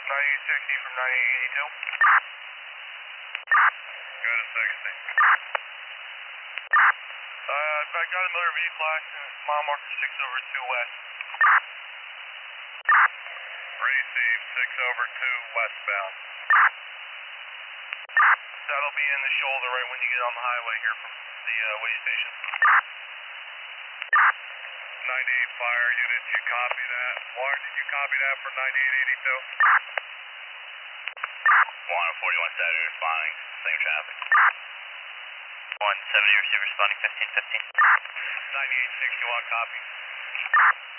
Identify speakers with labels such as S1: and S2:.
S1: 9860 from 9882. Go to 60. I got another vehicle accident, mile marker 6 over 2 west. Receive 6 over 2 westbound. That'll be in the shoulder right when you get on the highway here from the way station. 98 fire unit, you copy that? Warren, did you copy that for 9882? 141 Saturday responding, same traffic. 170 receiver responding 1515. 9861 copy.